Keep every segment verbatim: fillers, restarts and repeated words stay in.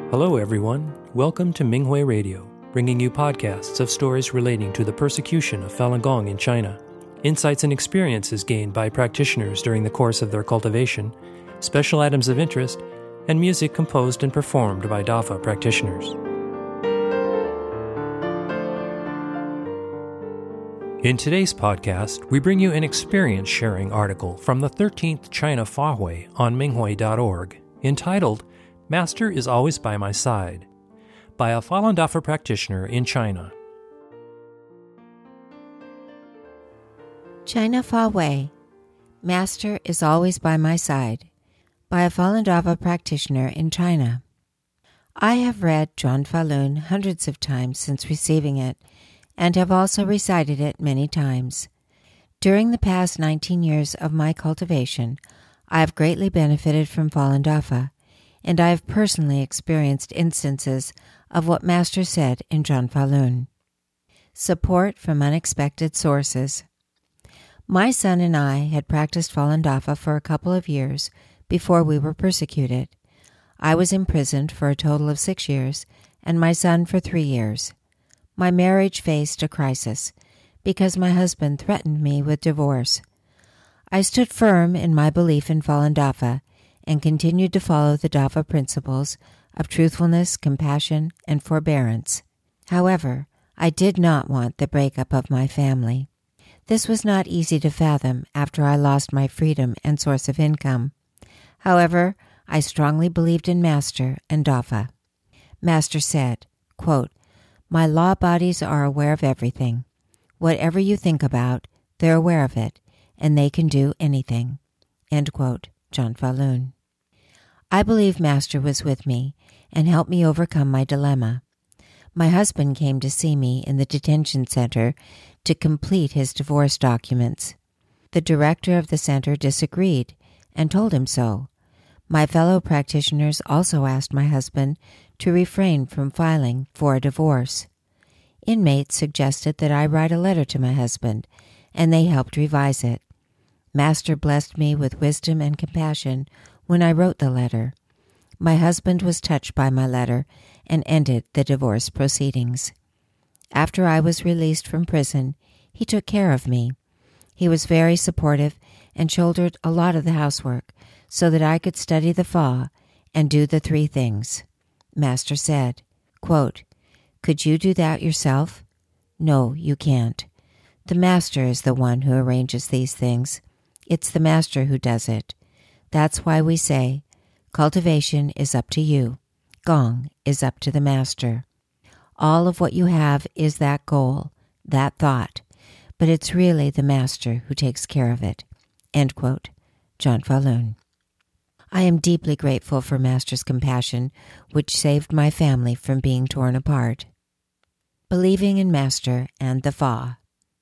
Hello, everyone. Welcome to Minghui Radio, bringing you podcasts of stories relating to the persecution of Falun Gong in China, insights and experiences gained by practitioners during the course of their cultivation, special items of interest, and music composed and performed by Dafa practitioners. In today's podcast, we bring you an experience-sharing article from the thirteenth China Fahui on Minghui dot org entitled Master is Always by My Side by a Falun Dafa practitioner in China. China Fahui, Master is Always by My Side by a Falun Dafa practitioner in China. I have read Zhuan Falun hundreds of times since receiving it, and have also recited it many times. During the past nineteen years of my cultivation, I have greatly benefited from Falun Dafa, and I have personally experienced instances of what Master said in Zhuan Falun. Support from unexpected sources. My son and I had practiced Falun Dafa for a couple of years before we were persecuted. I was imprisoned for a total of six years, and my son for three years. My marriage faced a crisis because my husband threatened me with divorce. I stood firm in my belief in Falun Dafa and continued to follow the Dafa principles of truthfulness, compassion, and forbearance. However, I did not want the breakup of my family. This was not easy to fathom after I lost my freedom and source of income. However, I strongly believed in Master and Dafa. Master said, quote, "My law bodies are aware of everything. Whatever you think about, they're aware of it, and they can do anything." End quote. Zhuan Falun. I believe Master was with me and helped me overcome my dilemma. My husband came to see me in the detention center to complete his divorce documents. The director of the center disagreed and told him so. My fellow practitioners also asked my husband to refrain from filing for a divorce. Inmates suggested that I write a letter to my husband, and they helped revise it. Master blessed me with wisdom and compassion when I wrote the letter. My husband was touched by my letter and ended the divorce proceedings. After I was released from prison, he took care of me. He was very supportive and shouldered a lot of the housework so that I could study the Fa and do the three things. Master said, quote, "Could you do that yourself? No, you can't. The Master is the one who arranges these things. It's the Master who does it. That's why we say, cultivation is up to you. Gong is up to the Master. All of what you have is that goal, that thought, but it's really the Master who takes care of it." End quote. Zhuan Falun. I am deeply grateful for Master's compassion, which saved my family from being torn apart. Believing in Master and the Fa.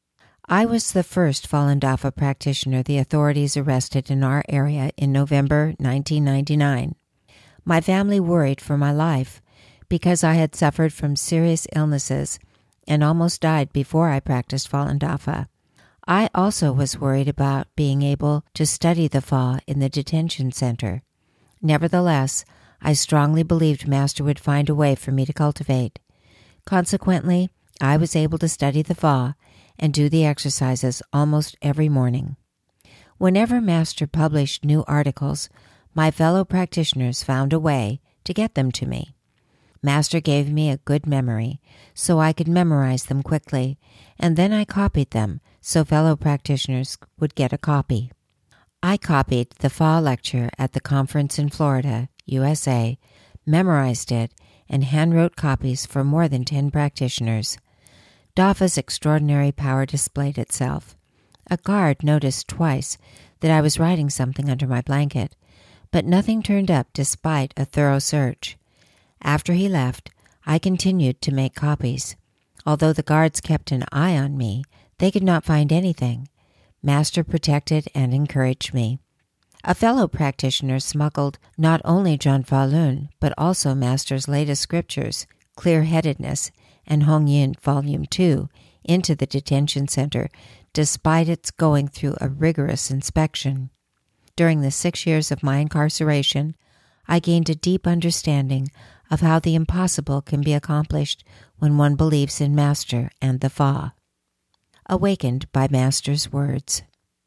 I was the first Falun Dafa practitioner the authorities arrested in our area in November nineteen ninety-nine. My family worried for my life because I had suffered from serious illnesses and almost died before I practiced Falun Dafa. I also was worried about being able to study the Fa in the detention center. Nevertheless, I strongly believed Master would find a way for me to cultivate. Consequently, I was able to study the Fa and do the exercises almost every morning. Whenever Master published new articles, my fellow practitioners found a way to get them to me. Master gave me a good memory, so I could memorize them quickly, and then I copied them so fellow practitioners would get a copy. I copied the Fa lecture at the conference in Florida, U S A, memorized it, and handwrote copies for more than ten practitioners. Dafa's extraordinary power displayed itself. A guard noticed twice that I was writing something under my blanket, but nothing turned up despite a thorough search. After he left, I continued to make copies. Although the guards kept an eye on me, they could not find anything. Master protected and encouraged me. A fellow practitioner smuggled not only Zhuan Falun, but also Master's latest scriptures, Clear-Headedness, and Hong Yin Volume two, into the detention center, despite its going through a rigorous inspection. During the six years of my incarceration, I gained a deep understanding of how the impossible can be accomplished when one believes in Master and the Fa. Awakened by Master's words.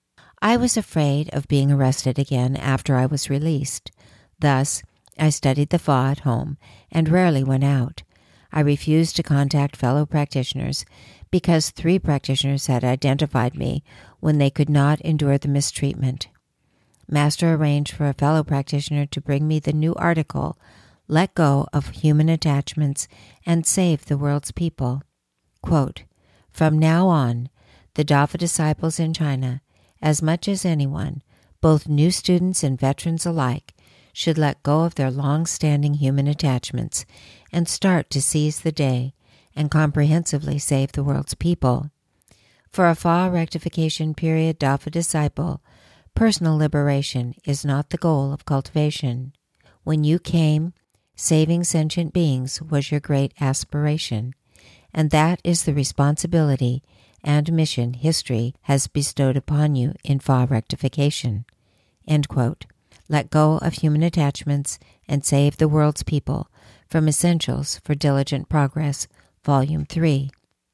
I was afraid of being arrested again after I was released. Thus, I studied the Fa at home and rarely went out. I refused to contact fellow practitioners because three practitioners had identified me when they could not endure the mistreatment. Master arranged for a fellow practitioner to bring me the new article, Let Go of Human Attachments and Save the World's People. Quote, From now on, the Dafa disciples in China, as much as anyone, both new students and veterans alike, should let go of their long-standing human attachments and start to seize the day and comprehensively save the world's people. For a Fa rectification period Dafa disciple, personal liberation is not the goal of cultivation. When you came, saving sentient beings was your great aspiration, and that is the responsibility and mission history has bestowed upon you in Fa rectification. End quote. Let go of human attachments and save the world's people from Essentials for Diligent Progress, Volume three.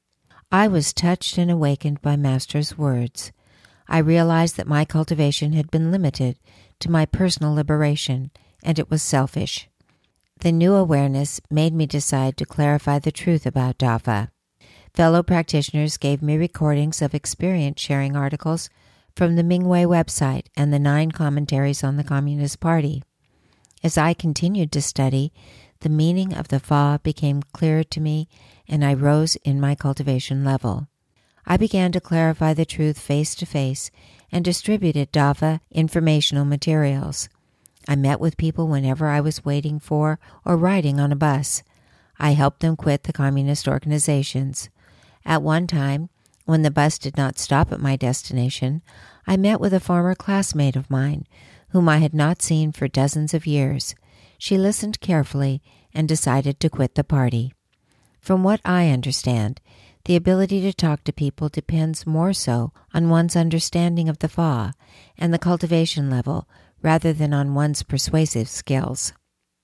I was touched and awakened by Master's words. I realized that my cultivation had been limited to my personal liberation, and it was selfish. The new awareness made me decide to clarify the truth about Dafa. Fellow practitioners gave me recordings of experience-sharing articles from the Minghui website and the nine commentaries on the Communist Party. As I continued to study, the meaning of the Fa became clearer to me, and I rose in my cultivation level. I began to clarify the truth face-to-face and distributed Dafa informational materials. I met with people whenever I was waiting for or riding on a bus. I helped them quit the communist organizations. At one time, when the bus did not stop at my destination, I met with a former classmate of mine, whom I had not seen for dozens of years. She listened carefully and decided to quit the party. From what I understand, the ability to talk to people depends more so on one's understanding of the Fa and the cultivation level rather than on one's persuasive skills.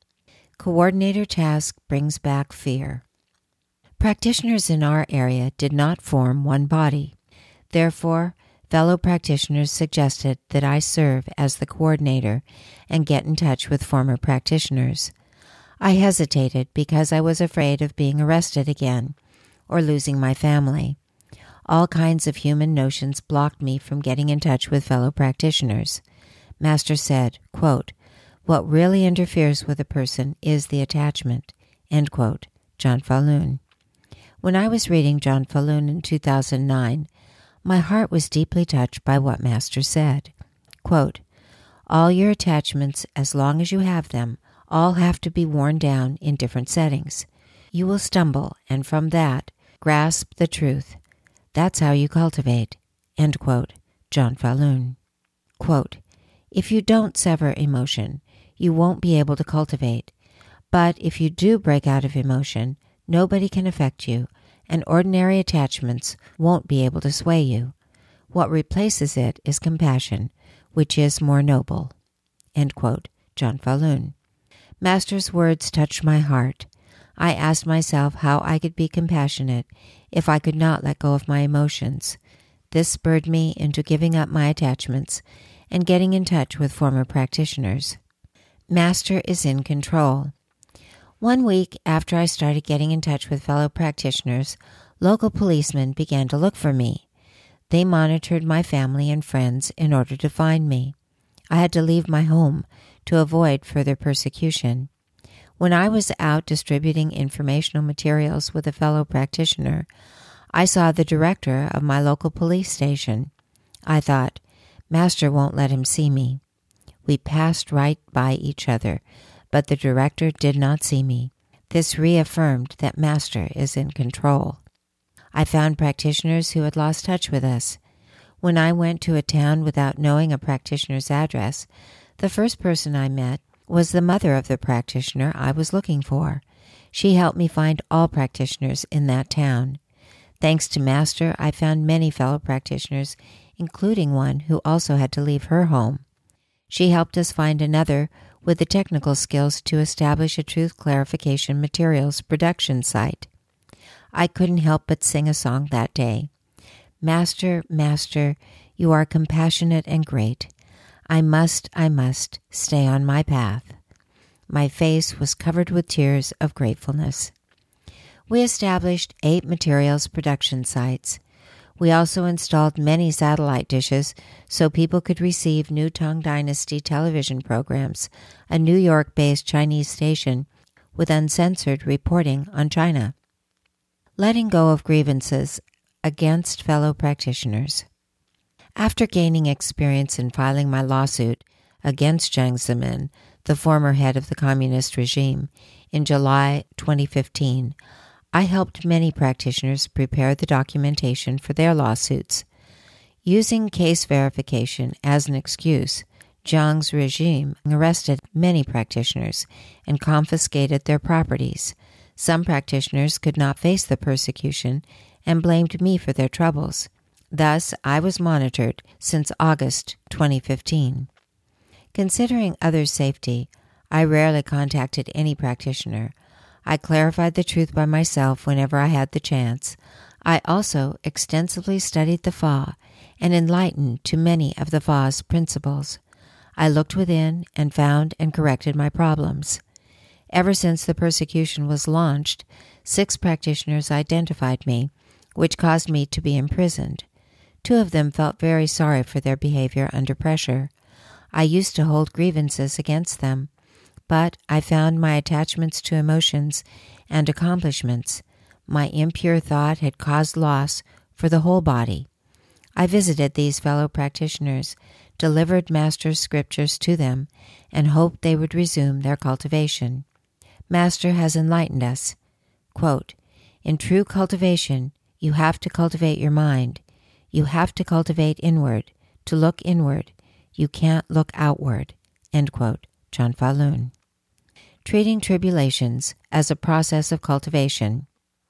Coordinator task brings back fear. Practitioners in our area did not form one body. Therefore, fellow practitioners suggested that I serve as the coordinator and get in touch with former practitioners. I hesitated because I was afraid of being arrested again or losing my family. All kinds of human notions blocked me from getting in touch with fellow practitioners. Master said, quote, What really interferes with a person is the attachment, end quote, John Falun. When I was reading John Falun in two thousand nine, my heart was deeply touched by what Master said. Quote, All your attachments, as long as you have them, all have to be worn down in different settings. You will stumble, and from that, grasp the truth. That's how you cultivate. End quote, John Falun. Quote, If you don't sever emotion, you won't be able to cultivate. But if you do break out of emotion, nobody can affect you, and ordinary attachments won't be able to sway you. What replaces it is compassion, which is more noble. End quote, John Falun. Master's words touched my heart. I asked myself how I could be compassionate if I could not let go of my emotions. This spurred me into giving up my attachments and getting in touch with former practitioners. Master is in control. One week after I started getting in touch with fellow practitioners, local policemen began to look for me. They monitored my family and friends in order to find me. I had to leave my home to avoid further persecution. When I was out distributing informational materials with a fellow practitioner, I saw the director of my local police station. I thought, Master won't let him see me. We passed right by each other, but the director did not see me. This reaffirmed that Master is in control. I found practitioners who had lost touch with us. When I went to a town without knowing a practitioner's address, the first person I met was the mother of the practitioner I was looking for. She helped me find all practitioners in that town. Thanks to Master, I found many fellow practitioners, including one who also had to leave her home. She helped us find another with the technical skills to establish a truth clarification materials production site. I couldn't help but sing a song that day. Master, Master, you are compassionate and great. I must, I must stay on my path. My face was covered with tears of gratefulness. We established eight materials production sites. We also installed many satellite dishes so people could receive New Tang Dynasty television programs, a New York-based Chinese station with uncensored reporting on China. Letting go of grievances against fellow practitioners. After gaining experience in filing my lawsuit against Jiang Zemin, the former head of the communist regime, in July twenty fifteen, I helped many practitioners prepare the documentation for their lawsuits. Using case verification as an excuse, Jiang's regime arrested many practitioners and confiscated their properties. Some practitioners could not face the persecution and blamed me for their troubles. Thus, I was monitored since August twenty fifteen. Considering others' safety, I rarely contacted any practitioner. I clarified the truth by myself whenever I had the chance. I also extensively studied the Fa and enlightened to many of the Fa's principles. I looked within and found and corrected my problems. Ever since the persecution was launched, six practitioners identified me, which caused me to be imprisoned. Two of them felt very sorry for their behavior under pressure. I used to hold grievances against them, but I found my attachments to emotions and accomplishments. My impure thought had caused loss for the whole body. I visited these fellow practitioners, delivered Master's scriptures to them, and hoped they would resume their cultivation. Master has enlightened us. Quote, in true cultivation, you have to cultivate your mind. You have to cultivate inward, to look inward. You can't look outward. End quote. John Falun. Treating tribulations as a process of cultivation.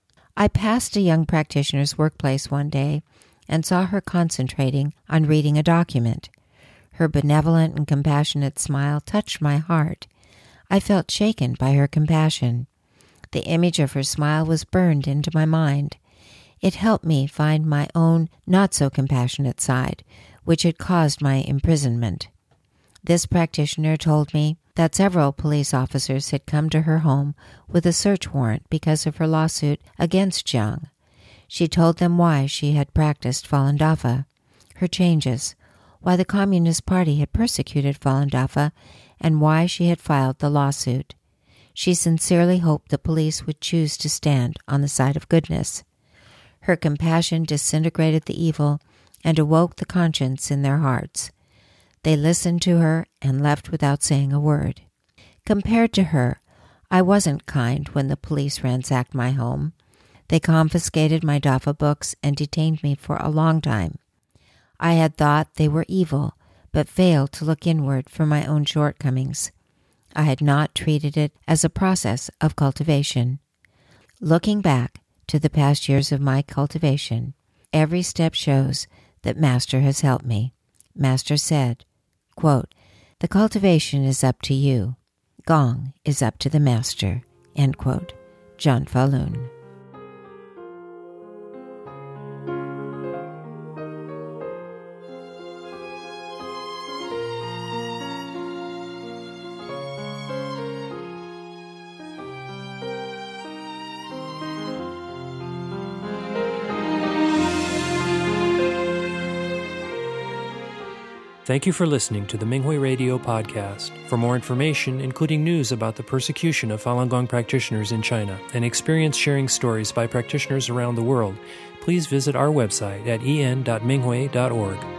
I passed a young practitioner's workplace one day and saw her concentrating on reading a document. Her benevolent and compassionate smile touched my heart. I felt shaken by her compassion. The image of her smile was burned into my mind. It helped me find my own not-so-compassionate side, which had caused my imprisonment. This practitioner told me that several police officers had come to her home with a search warrant because of her lawsuit against Jiang. She told them why she had practiced Falun Dafa, her changes, why the Communist Party had persecuted Falun Dafa, and why she had filed the lawsuit. She sincerely hoped the police would choose to stand on the side of goodness. Her compassion disintegrated the evil and awoke the conscience in their hearts. They listened to her and left without saying a word. Compared to her, I wasn't kind when the police ransacked my home. They confiscated my Dafa books and detained me for a long time. I had thought they were evil, but failed to look inward for my own shortcomings. I had not treated it as a process of cultivation. Looking back to the past years of my cultivation, every step shows that Master has helped me. Master said, quote, the cultivation is up to you. Gong is up to the Master. End quote. John Falun. Thank you for listening to the Minghui Radio podcast. For more information, including news about the persecution of Falun Gong practitioners in China and experience-sharing stories by practitioners around the world, please visit our website at en dot minghui dot org.